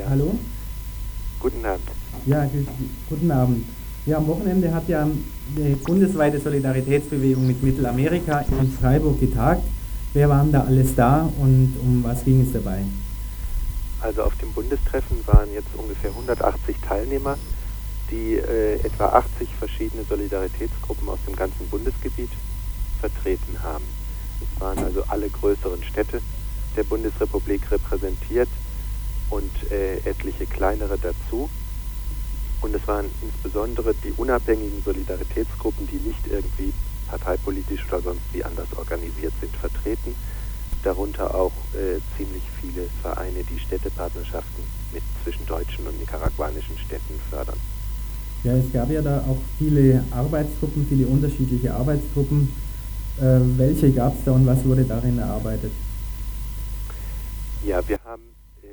Hallo? Guten Abend. Ja, guten Abend. Ja, am Wochenende hat ja die bundesweite Solidaritätsbewegung mit Mittelamerika in Freiburg getagt. Wer waren da alles da und um was ging es dabei? Also auf dem Bundestreffen waren jetzt ungefähr 180 Teilnehmer, die etwa 80 verschiedene Solidaritätsgruppen aus dem ganzen Bundesgebiet vertreten haben. Es waren also alle größeren Städte der Bundesrepublik repräsentiert und etliche kleinere dazu. Und es waren insbesondere die unabhängigen Solidaritätsgruppen, die nicht irgendwie parteipolitisch oder sonst wie anders organisiert sind, vertreten. Darunter auch ziemlich viele Vereine, die Städtepartnerschaften zwischen deutschen und nicaraguanischen Städten fördern. Ja, es gab ja da auch viele Arbeitsgruppen, viele unterschiedliche Arbeitsgruppen. Welche gab es da und was wurde darin erarbeitet? Ja, wir haben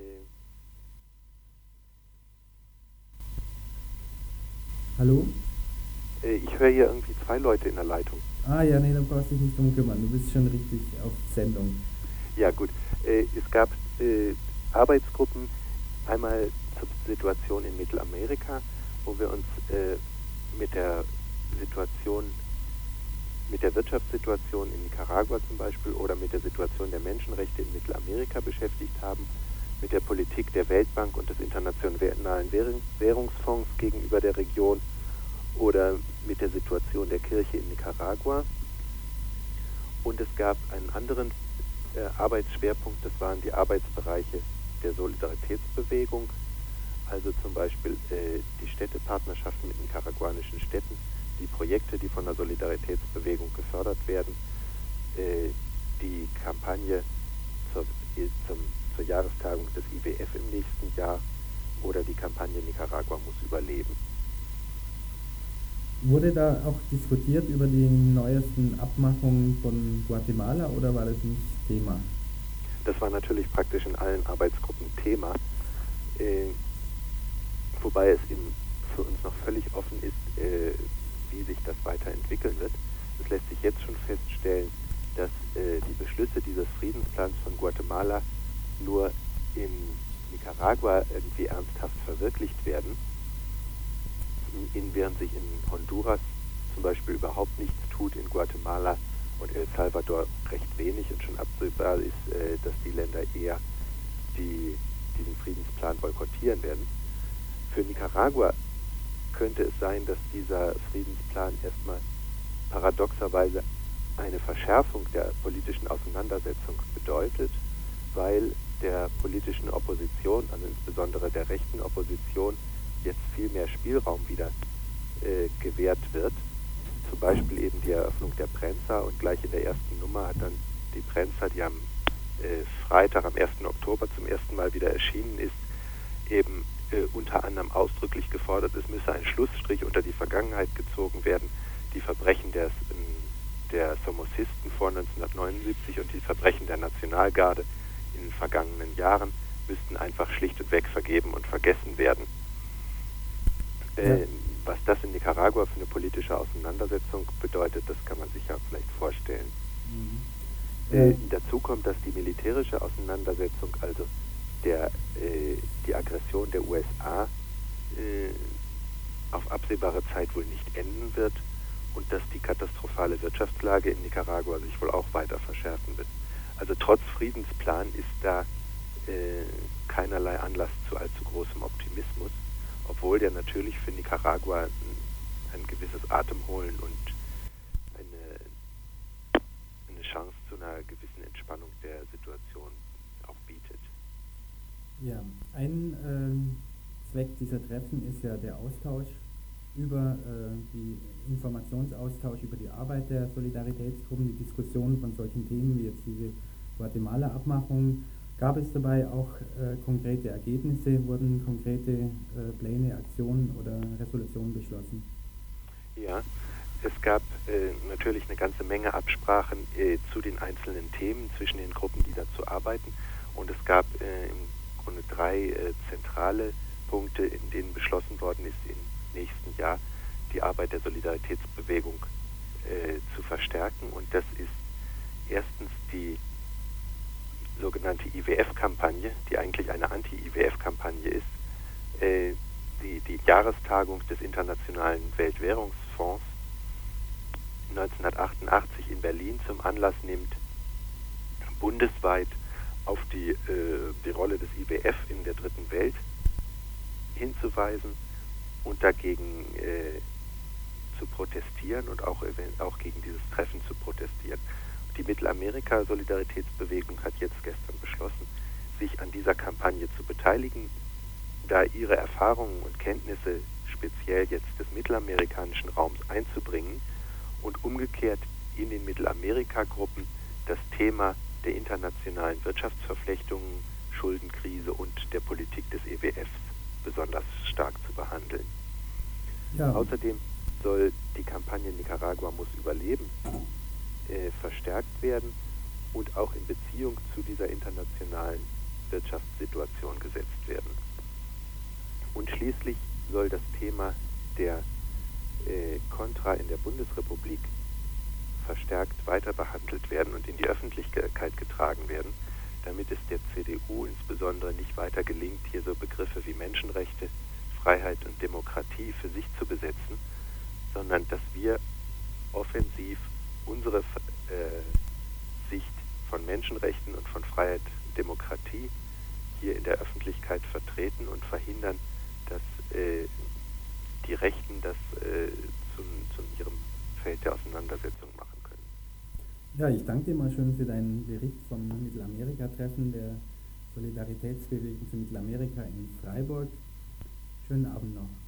Hallo? ich höre hier irgendwie zwei Leute in der Leitung. Ah ja, nee, da brauchst du dich nicht drum kümmern. Du bist schon richtig auf Sendung. Ja gut, es gab Arbeitsgruppen, einmal zur Situation in Mittelamerika, wo wir uns mit der Situation, mit der Wirtschaftssituation in Nicaragua zum Beispiel oder mit der Situation der Menschenrechte in Mittelamerika beschäftigt haben, mit der Politik der Weltbank und des Internationalen Währungsfonds gegenüber der Region oder mit der Situation der Kirche in Nicaragua. Und es gab einen anderen Arbeitsschwerpunkt, das waren die Arbeitsbereiche der Solidaritätsbewegung, also zum Beispiel die Städtepartnerschaften mit nicaraguanischen Städten, die Projekte, die von der Solidaritätsbewegung gefördert werden, die Kampagne zur Jahrestagung des IWF im nächsten Jahr oder die Kampagne Nicaragua muss überleben. Wurde da auch diskutiert über die neuesten Abmachungen von Guatemala oder war das nicht Thema? Das war natürlich praktisch in allen Arbeitsgruppen Thema, wobei es für uns noch völlig offen ist, wie sich das weiterentwickeln wird. Es lässt sich jetzt schon feststellen, dass die Beschlüsse dieses Friedensplans von Guatemala nur in Nicaragua irgendwie ernsthaft verwirklicht werden, während sich in Honduras zum Beispiel überhaupt nichts tut, in Guatemala und El Salvador recht wenig und schon absehbar ist, dass die Länder eher diesen Friedensplan boykottieren werden. Für Nicaragua könnte es sein, dass dieser Friedensplan erstmal paradoxerweise eine Verschärfung der politischen Auseinandersetzung bedeutet, weil der politischen Opposition, also insbesondere der rechten Opposition, jetzt viel mehr Spielraum wieder gewährt wird. Zum Beispiel eben die Eröffnung der Prensa und gleich in der ersten Nummer hat dann die Prensa, die am Freitag, am 1. Oktober zum ersten Mal wieder erschienen ist, eben unter anderem ausdrücklich gefordert, es müsse ein Schlussstrich unter die Vergangenheit gezogen werden. Die Verbrechen der Somocisten vor 1979 und die Verbrechen der Nationalgarde in den vergangenen Jahren müssten einfach schlicht und weg vergeben und vergessen werden. Ja. Was das in Nicaragua für eine politische Auseinandersetzung bedeutet, das kann man sich ja vielleicht vorstellen. Dazu kommt, dass die militärische Auseinandersetzung, also die Aggression der USA, auf absehbare Zeit wohl nicht enden wird und dass die katastrophale Wirtschaftslage in Nicaragua sich wohl auch weiter verschärfen wird. Also trotz Friedensplan ist da keinerlei Anlass zu allzu großem Optimismus, obwohl der natürlich für Nicaragua ein gewisses Atemholen und eine Chance zu einer gewissen Entspannung der Situation auch bietet. Ja, ein Zweck dieser Treffen ist ja der Austausch über die Informationsaustausch über die Arbeit der Solidaritätsgruppen, die Diskussion von solchen Themen wie jetzt diese Guatemala-Abmachung. Gab es dabei auch konkrete Ergebnisse? Wurden konkrete Pläne, Aktionen oder Resolutionen beschlossen? Ja, es gab natürlich eine ganze Menge Absprachen zu den einzelnen Themen zwischen den Gruppen, die dazu arbeiten. Und es gab im Grunde drei zentrale Punkte, in denen beschlossen worden ist, im nächsten Jahr die Arbeit der Solidaritätsbewegung zu verstärken. Und das ist erstens die sogenannte IWF-Kampagne, die eigentlich eine Anti-IWF-Kampagne ist, Jahrestagung des Internationalen Weltwährungsfonds 1988 in Berlin zum Anlass nimmt, bundesweit auf die Rolle des IWF in der dritten Welt hinzuweisen und dagegen zu protestieren und auch gegen dieses Treffen zu protestieren. Die Mittelamerika-Solidaritätsbewegung hat jetzt gestern beschlossen, sich an dieser Kampagne zu beteiligen, da ihre Erfahrungen und Kenntnisse speziell jetzt des mittelamerikanischen Raums einzubringen und umgekehrt in den Mittelamerika-Gruppen das Thema der internationalen Wirtschaftsverflechtungen, Schuldenkrise und der Politik des EWFs besonders stark zu behandeln. Ja. Außerdem soll die Kampagne Nicaragua muss überleben verstärkt werden und auch in Beziehung zu dieser internationalen Wirtschaftssituation gesetzt werden. Und schließlich soll das Thema der Contra in der Bundesrepublik verstärkt weiter behandelt werden und in die Öffentlichkeit getragen werden, damit es der CDU insbesondere nicht weiter gelingt, hier so Begriffe wie Menschenrechte, Freiheit und Demokratie für sich zu besetzen, sondern dass wir offensiv unsere Sicht von Menschenrechten und von Freiheit und Demokratie hier in der Öffentlichkeit vertreten und verhindern, dass die Rechten das zu ihrem Feld der Auseinandersetzung machen können. Ja, ich danke dir mal schön für deinen Bericht vom Mittelamerika-Treffen der Solidaritätsbewegung für Mittelamerika in Freiburg. Schönen Abend noch.